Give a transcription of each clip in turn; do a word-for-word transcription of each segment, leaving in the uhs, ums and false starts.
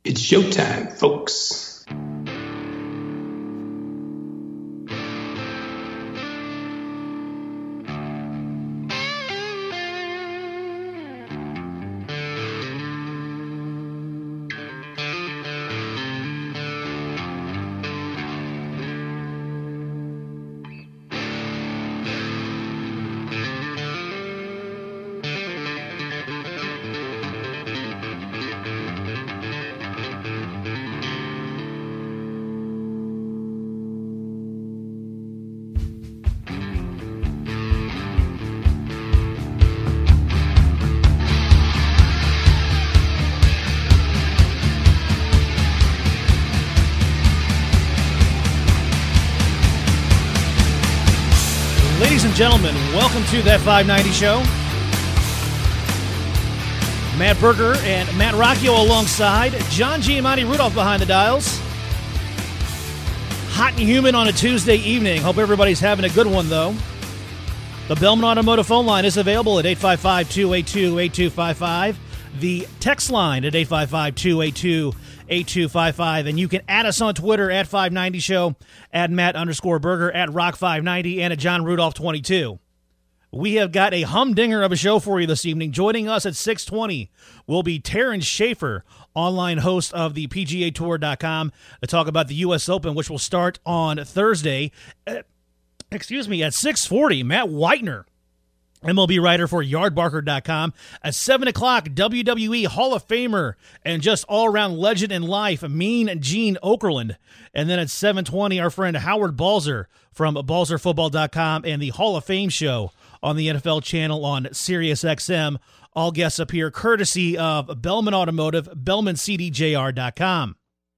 It's showtime, folks. Ladies and gentlemen, welcome to That five ninety Show. Matt Berger and Matt Rocchio alongside. John Giamatti Rudolph behind the dials. Hot and humid on a Tuesday evening. Hope everybody's having a good one, though. The Bellman Automotive phone line is available at eight five five, two eight two, eight two five five. The text line at eight five five, two eight two, eight two five five. And you can add us on Twitter at five ninety Show, at Matt underscore Berger, at Rock five ninety, and at John Rudolph twenty-two. We have got a humdinger of a show for you this evening. Joining us at six twenty will be Terrence Schaefer, online host of the P G A Tour dot com, to talk about the U S Open, which will start on Thursday. Uh, excuse me, at six forty, Matt Whitener, M L B writer for Yard Barker dot com. At seven o'clock, W W E Hall of Famer and just all-around legend in life, Mean Gene Okerlund. And then at seven twenty, our friend Howard Balzer from Balzer Football dot com and the Hall of Fame show on the N F L channel on Sirius X M. All guests appear courtesy of Bellman Automotive, Bellman C D J R dot com.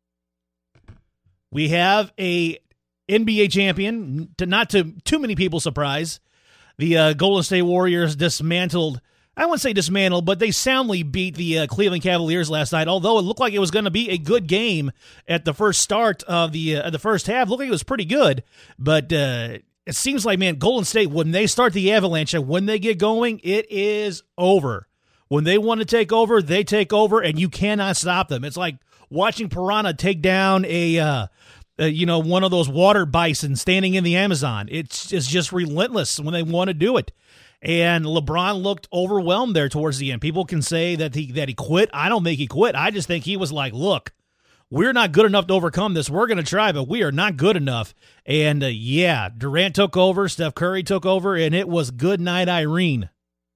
We have a N B A champion, to not to too many people's surprise. The uh, Golden State Warriors dismantled, I wouldn't say dismantled, but they soundly beat the uh, Cleveland Cavaliers last night, although it looked like it was going to be a good game at the first start of the uh, the first half. It looked like it was pretty good, but uh, it seems like, man, Golden State, when they start the avalanche, when they get going, it is over. When they want to take over, they take over, and you cannot stop them. It's like watching Piranha take down a... Uh, Uh, you know, one of those water bison standing in the Amazon. It's, it's just relentless when they want to do it. And LeBron looked overwhelmed there towards the end. People can say that he that he quit. I don't think he quit. I just think he was like, look, we're not good enough to overcome this. We're going to try, but we are not good enough. And, uh, yeah, Durant took over, Steph Curry took over, and it was good night, Irene.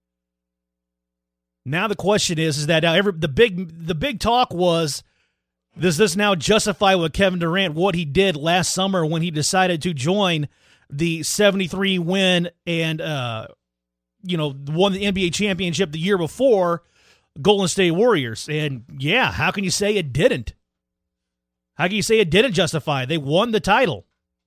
Now the question is, is that uh, every, the big the big talk was, does this now justify what Kevin Durant, what he did last summer when he decided to join the seventy-three win and, uh, you know, won the N B A championship the year before, Golden State Warriors? And, yeah, how can you say it didn't? How can you say it didn't justify? They won the title.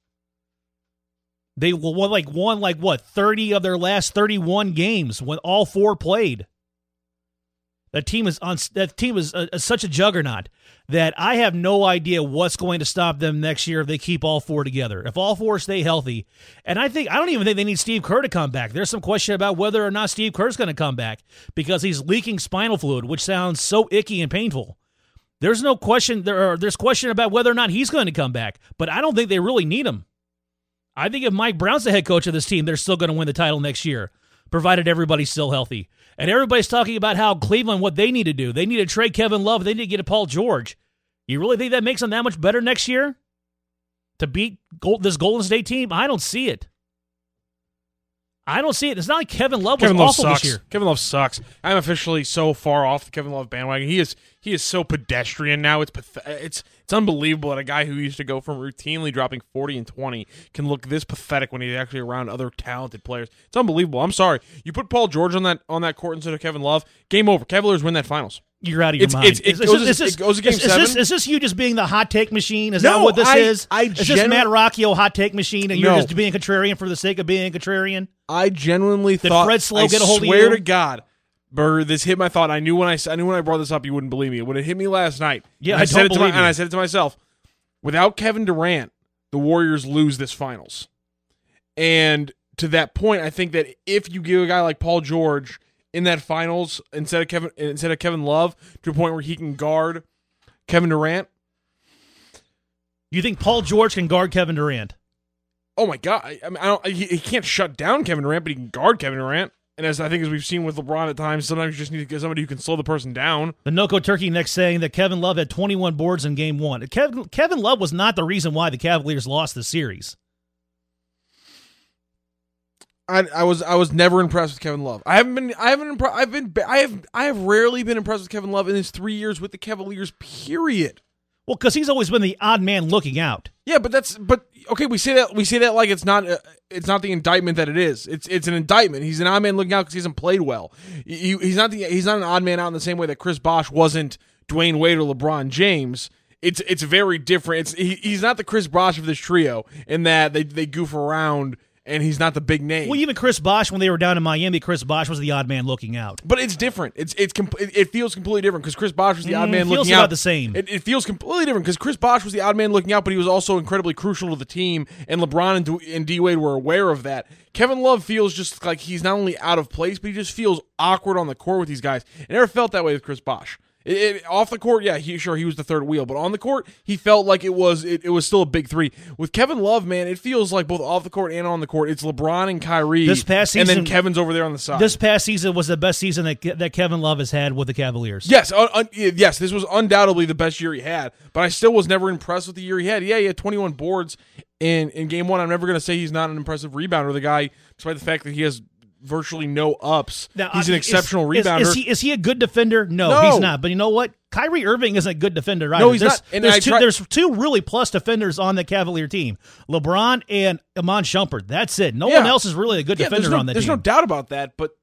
They won like, won like what, thirty of their last thirty-one games when all four played. That team is on. That team is a, a, such a juggernaut that I have no idea what's going to stop them next year if they keep all four together. If all four stay healthy, and I think I don't even think they need Steve Kerr to come back. There's some question about whether or not Steve Kerr's going to come back because he's leaking spinal fluid, which sounds so icky and painful. There's no question. There are, there's question about whether or not he's going to come back, but I don't think they really need him. I think if Mike Brown's the head coach of this team, they're still going to win the title next year, provided everybody's still healthy. And everybody's talking about how Cleveland, what they need to do. They need to trade Kevin Love. They need to get a Paul George. You really think that makes them that much better next year to beat Gold, this Golden State team? I don't see it. I don't see it. It's not like Kevin Love was Kevin Love awful sucks. this year. Kevin Love sucks. I'm officially so far off the Kevin Love bandwagon. He is he is so pedestrian now. It's path- it's it's unbelievable that a guy who used to go from routinely dropping forty and twenty can look this pathetic when he's actually around other talented players. It's unbelievable. I'm sorry. You put Paul George on that on that court instead of Kevin Love, game over. Cavaliers win that finals. You're out of your It's- mind. it's- it Is- is goes- this- is it goes to game this- seven? Is this, is this you just being the hot take machine? Is No, that what this I- is? I is this genu- Matt Rocchio hot take machine and you're No. just being contrarian for the sake of being contrarian? I genuinely Did thought. Fred Slow I get a hold of swear you? to God, Burr, this hit my thought. I knew when I I knew when I brought this up, you wouldn't believe me. When it hit me last night, Yeah, and I said don't it to my, believe you. and I said it to myself. Without Kevin Durant, the Warriors lose this finals. And to that point, I think that if you give a guy like Paul George in that finals instead of Kevin instead of Kevin Love to a point where he can guard Kevin Durant. You think Paul George can guard Kevin Durant? Oh my God! I, I mean, I don't. He, he can't shut down Kevin Durant, but he can guard Kevin Durant. And as I think as we've seen with LeBron at times, sometimes you just need to get somebody who can slow the person down. The Noco Turkey next saying that Kevin Love had twenty-one boards in Game One. Kevin Kevin Love was not the reason why the Cavaliers lost the series. I, I was I was never impressed with Kevin Love. I haven't been I haven't impre- I've been I have I have rarely been impressed with Kevin Love in his three years with the Cavaliers. Period. Well, because he's always been the odd man looking out. Yeah, but that's but okay. We say that we say that like it's not uh, it's not the indictment that it is. It's it's an indictment. He's an odd man looking out because he hasn't played well. He, he's not the he's not an odd man out in the same way that Chris Bosh wasn't Dwayne Wade or LeBron James. It's it's very different. It's he, he's not the Chris Bosh of this trio in that they they goof around. And he's not the big name. Well, even Chris Bosh, when they were down in Miami, Chris Bosh was the odd man looking out. But it's different. It's it's com- it feels completely different because Chris Bosh was the odd Mm, man feels looking about out. the same. It, it feels completely different because Chris Bosh was the odd man looking out, but he was also incredibly crucial to the team. And LeBron and, D- and D Wade were aware of that. Kevin Love feels just like he's not only out of place, but he just feels awkward on the court with these guys. I never felt that way with Chris Bosh. It, it, off the court, yeah, he sure he was the third wheel, but on the court, he felt like it was it, it was still a big three. With Kevin Love, man, it feels like both off the court and on the court, it's LeBron and Kyrie, this past season, and then Kevin's over there on the side. This past season was the best season that that Kevin Love has had with the Cavaliers. Yes, un, un, yes, this was undoubtedly the best year he had, but I still was never impressed with the year he had. Yeah, he had twenty-one boards in, in game one. I'm never going to say he's not an impressive rebounder. The guy, despite the fact that he has virtually no ups, now, he's an is, exceptional is, rebounder. Is, is, he, is he a good defender? No, No. he's not. But you know what? Kyrie Irving isn't a good defender either. No, he's there's, not. And there's, I two, try- there's two really plus defenders on the Cavalier team. LeBron and Iman Shumpert. That's it. No Yeah. one else is really a good Yeah, defender there's no, on that there's team. no doubt about that, but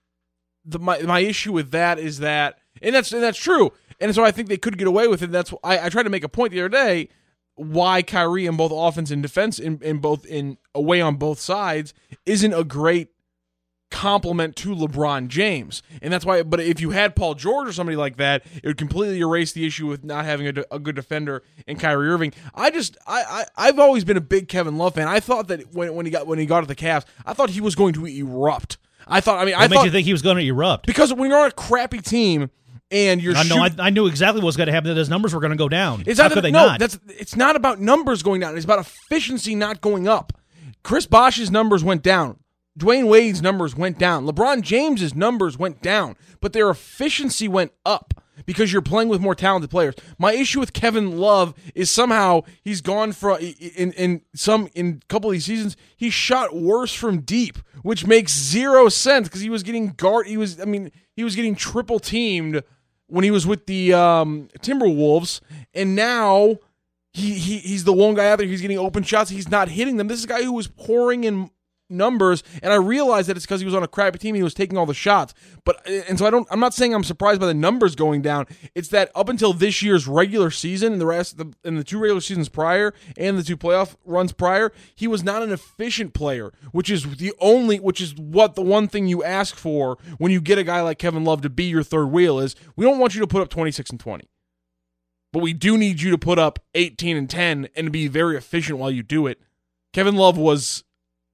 the my my issue with that is that, and that's and that's true, and so I think they could get away with it. That's I, I tried to make a point the other day why Kyrie in both offense and defense in, in both in away on both sides isn't a great compliment to LeBron James, and that's why. But if you had Paul George or somebody like that, it would completely erase the issue with not having a, a good defender in Kyrie Irving. I just, I, I, I've always been a big Kevin Love fan. I thought that when when he got when he got to the Cavs, I thought he was going to erupt. I thought, I mean, What I made thought you think he was going to erupt? because when you're on a crappy team and you're I know. I, shoot- I knew exactly what was going to happen. That his numbers were going to go down. It's How not could that, they no, not? that's it's not about numbers going down. It's about efficiency not going up. Chris Bosh's numbers went down. Dwayne Wade's numbers went down. LeBron James's numbers went down, but their efficiency went up because you're playing with more talented players. My issue with Kevin Love is somehow he's gone from in in some in a couple of these seasons he shot worse from deep, which makes zero sense because he was getting guard. He was I mean he was getting triple teamed when he was with the um, Timberwolves, and now he, he he's the one guy out there. He's getting open shots. He's not hitting them. This is a guy who was pouring in numbers, and I realized that it's because he was on a crappy team and he was taking all the shots. But and so I don't. I'm not saying I'm surprised by the numbers going down. It's that up until this year's regular season and the rest of the and the two regular seasons prior and the two playoff runs prior, he was not an efficient player, which is the only, which is what the one thing you ask for when you get a guy like Kevin Love to be your third wheel is we don't want you to put up twenty-six and twenty. But we do need you to put up eighteen and ten and to be very efficient while you do it. Kevin Love was.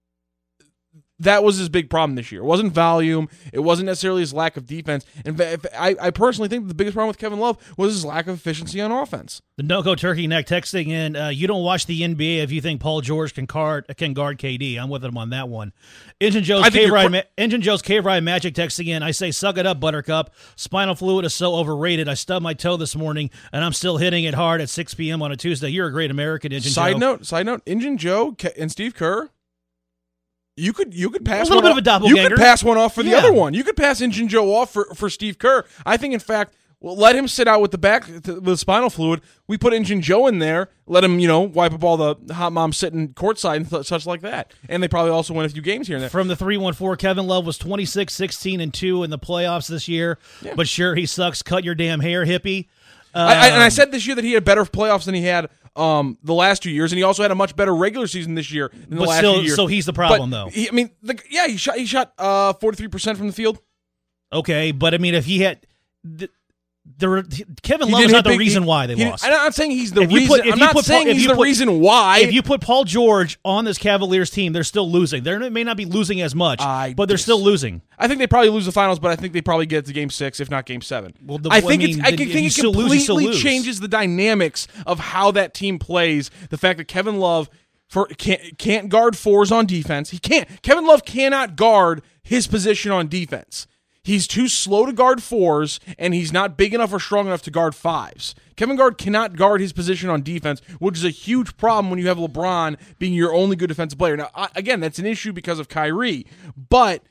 That was his big problem this year. It wasn't volume. It wasn't necessarily his lack of defense. In fact, I, I personally think the biggest problem with Kevin Love was his lack of efficiency on offense. The Noco Turkey Neck texting in, uh, you don't watch the N B A if you think Paul George can guard, can guard K D. I'm with him on that one. Engine Joe's I think Cave you're Ride, cr- Ma- Engine Joe's Cave Ride Magic texting in, I say, suck it up, Buttercup. Spinal fluid is so overrated. I stubbed my toe this morning, and I'm still hitting it hard at six p.m. on a Tuesday. You're a great American, Engine Side Joe. note, side note, Engine Joe and Steve Kerr, you could you could pass A little one bit of a off, you doppelganger. could pass one off for the Yeah. other one. You could pass Engine Joe off for, for Steve Kerr. I think, in fact, well, let him sit out with the back with spinal fluid. We put Engine Joe in there, let him, you know, wipe up all the hot moms sitting courtside and th- such like that. And they probably also win a few games here and there. From the three one four, Kevin Love was twenty-six, sixteen, and two in the playoffs this year. Yeah. But sure, he sucks. Cut your damn hair, hippie. I, I, and I Um, said this year that he had better playoffs than he had um, the last two years, and he also had a much better regular season this year than the But last still- few years. so he's the problem, But though. He, I mean, the, yeah, he shot he shot uh, forty-three percent from the field. Okay, but I mean, if he had, th- There, Kevin He Love is didn't not the hit big- reason he- why they he- lost. I'm not saying he's the If you reason. put- if I'm you not put saying Paul- if he's you the put- reason why. If you put Paul George on this Cavaliers team, they're still losing. They may not be losing as much, I but they're dis- still losing. I think they probably lose the finals, but I think they probably get to game six, if not game seven. Well, the- I think I it's. mean, I then can if think you it still lose, you still completely lose. changes the dynamics of how that team plays. The fact that Kevin Love for can't can't guard fours on defense. He can't. Kevin Love cannot guard his position on defense. He's too slow to guard fours, and he's not big enough or strong enough to guard fives. Kevin Garnett cannot guard his position on defense, which is a huge problem when you have LeBron being your only good defensive player. Now, I, again, that's an issue because of Kyrie, but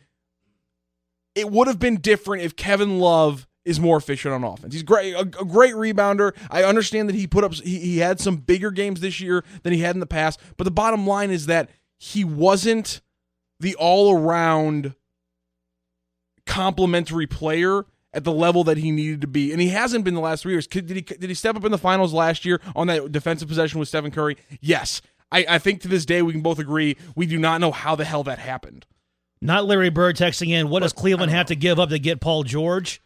it would have been different if Kevin Love is more efficient on offense. He's great, a, a great rebounder. I understand that he put up, he, he had some bigger games this year than he had in the past, but the bottom line is that he wasn't the all-around complementary player at the level that he needed to be, and he hasn't been the last three years. Did he? Did he step up in the finals last year on that defensive possession with Stephen Curry? Yes. I, I think to this day we can both agree we do not know how the hell that happened. Not Larry Bird texting in, what does Cleveland have to give up to get Paul George?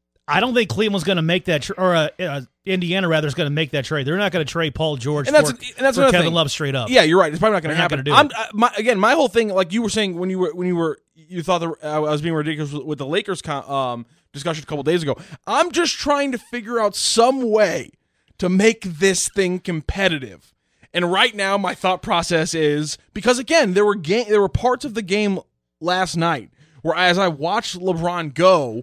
I don't think Cleveland's going to make that, tra- or uh, uh, Indiana rather is going to make that trade. They're not going to trade Paul George And that's, for, and that's for another Kevin thing. Love straight up. Yeah, you're right. It's probably not going to They're not happen. gonna do I'm, uh, my, again, my whole thing, like you were saying when you were when you were you thought that uh, I was being ridiculous with, with the Lakers con- um, discussion a couple days ago. I'm just trying to figure out some way to make this thing competitive. And right now, my thought process is because again, there were ga- there were parts of the game last night where as I watched LeBron go,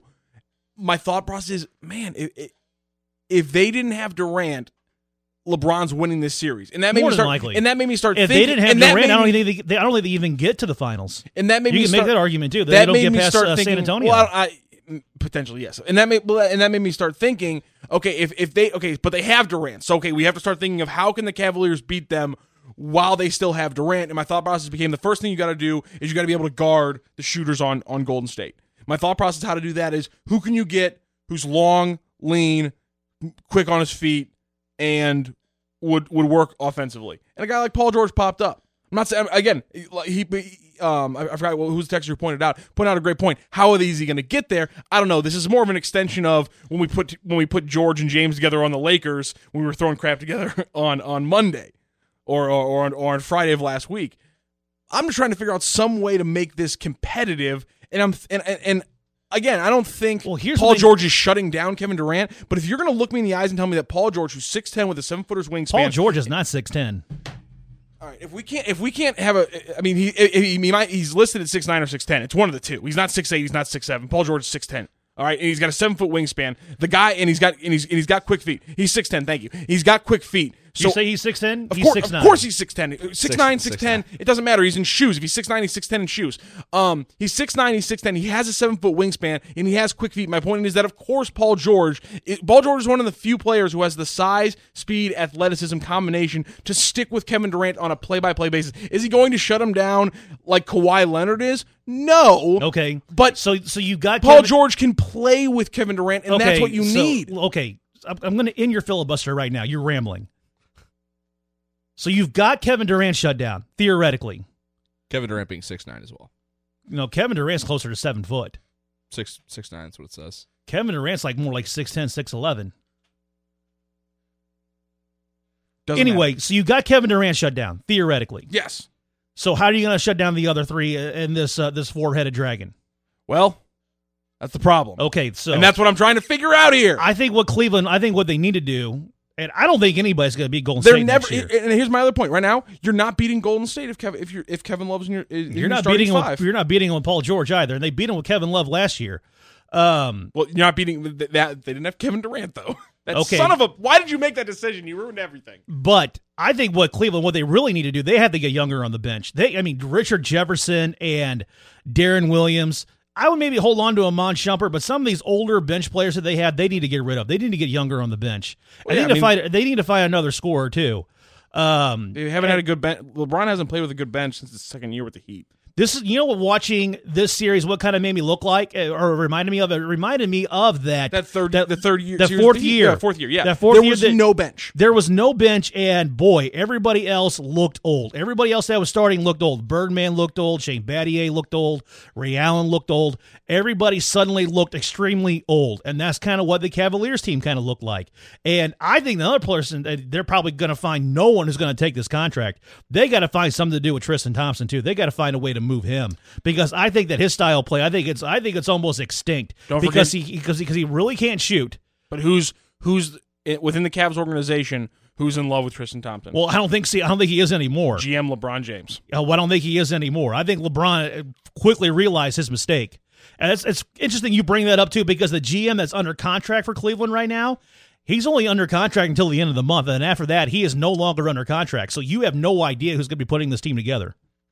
my thought process is, man, if, if they didn't have Durant, LeBron's winning this series, and that made More me than start. likely. And that made me start. If thinking, they didn't have and that Durant, made I don't me- think they, they, I don't think they even get to the finals. And that made you me can start, make that argument too. They that don't made get me past start uh, thinking, San Antonio. Well, I, potentially yes, and that made and that made me start thinking. Okay, if if they okay, but they have Durant, so okay, we have to start thinking of how can the Cavaliers beat them while they still have Durant. And my thought process became the first thing you got to do is you got to be able to guard the shooters on on Golden State. My thought process how to do that is who can you get who's long, lean, quick on his feet, and would would work offensively. And a guy like Paul George popped up. I'm not saying again. He, he um, I, I forgot who's the texter who pointed out pointed out a great point. How are they easy going to get there? I don't know. This is more of an extension of when we put when we put George and James together on the Lakers when we were throwing crap together on on Monday or or, or, on, or on Friday of last week. I'm just trying to figure out some way to make this competitive. And I'm and and. and Again, I don't think well, here's Paul the George is shutting down Kevin Durant, but if you're going to look me in the eyes and tell me that Paul George, who's six ten with a seven-footer's wingspan, Paul George is not six ten. All right, if we can't, if we can't have a, I mean, he he, he might, he's listed at six nine or six ten. It's one of the two. He's not six eight. He's not six seven. Paul George is six ten. All right, and he's got a seven-foot wingspan. The guy, and he's got and he's and he's got quick feet. He's six ten. Thank you. He's got quick feet. So you say he's six ten? Of He's course, six nine. Of course he's six ten. six nine, six ten. It doesn't matter. He's in shoes. If he's six nine, he's six ten in shoes. Um, he's six nine, he's six ten. He has a seven-foot wingspan, and he has quick feet. My point is that, of course, Paul George, it, Paul George is one of the few players who has the size, speed, athleticism combination to stick with Kevin Durant on a play-by-play basis. Is he going to shut him down like Kawhi Leonard is? No. Okay. But so so you got Paul Kevin, George can play with Kevin Durant, and okay, that's what you so, need. Okay. I'm, I'm going to end your filibuster right now. You're rambling. So you've got Kevin Durant shut down, theoretically. Kevin Durant being six nine as well. You know, Kevin Durant's closer to seven foot. Six six nine is what it says. Kevin Durant's like more like six ten, six eleven. Doesn't Anyway, matter. so you got Kevin Durant shut down, theoretically. Yes. So how are you going to shut down the other three in this uh, this four-headed dragon? Well, that's the problem. Okay, so And that's what I'm trying to figure out here. I think what Cleveland, I think what they need to do, and I don't think anybody's going to beat Golden They're State never. next year. And here's my other point. Right now, you're not beating Golden State if Kevin if you're if Kevin Love's in your. In You're your not starting beating him. five. With, you're not beating him with Paul George either, and they beat him with Kevin Love last year. Um, Well, you're not beating that. They didn't have Kevin Durant though. That Okay. son of a. Why did you make that decision? You ruined everything. But I think what Cleveland, what they really need to do, they have to get younger on the bench. They, I mean, Richard Jefferson and Darren Williams. I would maybe hold on to Amon Shumpert, but some of these older bench players that they had, they need to get rid of. They need to get younger on the bench. Well, I yeah, need I to mean- find. They need to find another scorer too. Um, They haven't had a good bench. LeBron hasn't played with a good bench since his second year with the Heat. This is, you know what, watching this series, what kind of made me look like, or reminded me of, it reminded me of that. That third, that, the third year. The series- fourth year. Yeah, fourth year, yeah. That fourth there year was that- no bench. There was no bench, and boy, everybody else looked old. Everybody else that was starting looked old. Birdman looked old. Shane Battier looked old. Ray Allen looked old. Everybody suddenly looked extremely old, and that's kind of what the Cavaliers team kind of looked like. And I think the other person, they're probably going to find no one who's going to take this contract. They got to find something to do with Tristan Thompson too. They got to find a way to move him, because I think that his style of play, I think it's, I think it's almost extinct. Don't because forget- he because because he really can't shoot. But who's who's within the Cavs organization who's in love with Tristan Thompson? Well, I don't think. See, I don't think he is anymore. G M LeBron James. Uh, well, I don't think he is anymore. I think LeBron quickly realized his mistake. And it's, it's interesting you bring that up, too, because the G M that's under contract for Cleveland right now, he's only under contract until the end of the month. And after that, he is no longer under contract. So you have no idea who's going to be putting this team together.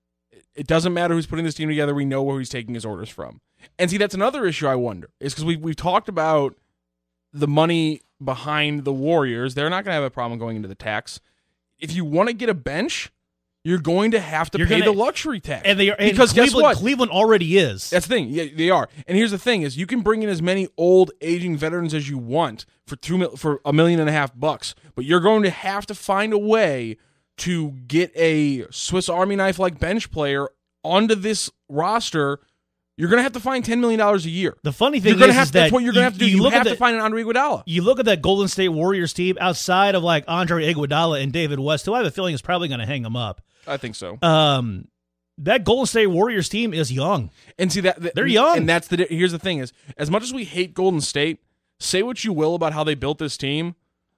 It doesn't matter who's putting this team together. We know where he's taking his orders from. And see, that's another issue I wonder, is because we, we've talked about the money behind the Warriors. They're not going to have a problem going into the tax. If you want to get a bench, you're going to have to You're pay gonna- the luxury tax. And they are, and because Cleveland, guess what? Cleveland already is. That's the thing. Yeah, they are. And here's the thing: is you can bring in as many old, aging veterans as you want for two mil- for a million and a half bucks, but you're going to have to find a way to get a Swiss Army knife like bench player onto this roster. You're going to have to find ten million dollars a year. The funny thing You're gonna is, have is to, that's that what you're going to have to do. You, look have at to the, find an Andre Iguodala. You look at that Golden State Warriors team outside of like Andre Iguodala and David West, who I have a feeling is probably going to hang them up. I think so. Um, that Golden State Warriors team is young. And see that, that They're young. And that's the here's the thing: is as much as we hate Golden State, say what you will about how they built this team,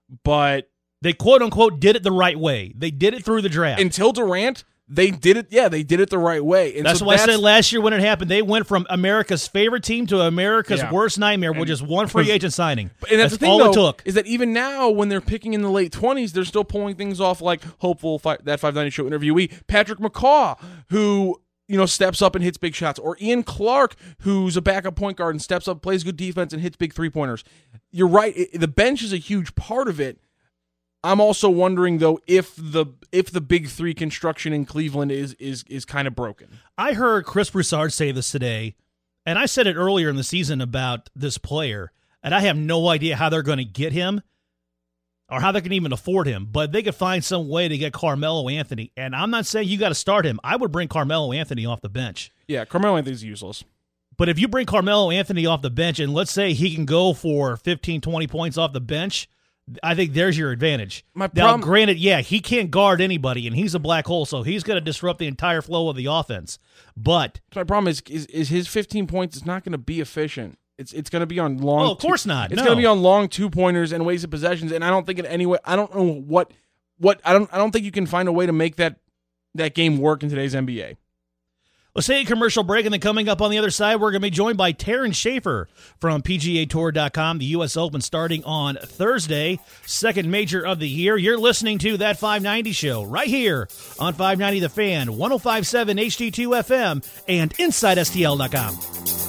but They quote unquote did it the right way. They did it through the draft. until Durant, they did it. Yeah, they did it the right way. And That's so why I said last year when it happened, they went from America's favorite team to America's Yeah. worst nightmare with just one free agent signing. And that's, the thing, all though, it took. is that even now, when they're picking in the late twenties, they're still pulling things off like hopeful fi- that five ninety show interviewee Patrick McCaw, who you know steps up and hits big shots, or Ian Clark, who's a backup point guard and steps up, plays good defense, and hits big three pointers. You're right; it, the bench is a huge part of it. I'm also wondering though if the if the big three construction in Cleveland is is is kind of broken. I heard Chris Broussard say this today, and I said it earlier in the season about this player, and I have no idea how they're going to get him or how they can even afford him, but they could find some way to get Carmelo Anthony. And I'm not saying you got to start him. I would bring Carmelo Anthony off the bench. Yeah, Carmelo Anthony's useless. But if you bring Carmelo Anthony off the bench, and let's say he can go for fifteen, twenty points off the bench, I think there's your advantage. My now, problem- granted, yeah, he can't guard anybody, and he's a black hole, so he's going to disrupt the entire flow of the offense. But So my problem is, is is his fifteen points is not going to be efficient. It's it's going to be on long. Oh, of course not. It's No. going to be on long two pointers and wasted possessions. And I don't think in any way. I don't know what what I don't I don't think you can find a way to make that that game work in today's N B A. let's take a commercial break, and then coming up on the other side, we're going to be joined by Taryn Schaefer from P G A Tour dot com. The U S Open starting on Thursday, second major of the year. You're listening to That five ninety Show right here on five ninety The Fan, one oh five point seven H D two F M, and Inside S T L dot com.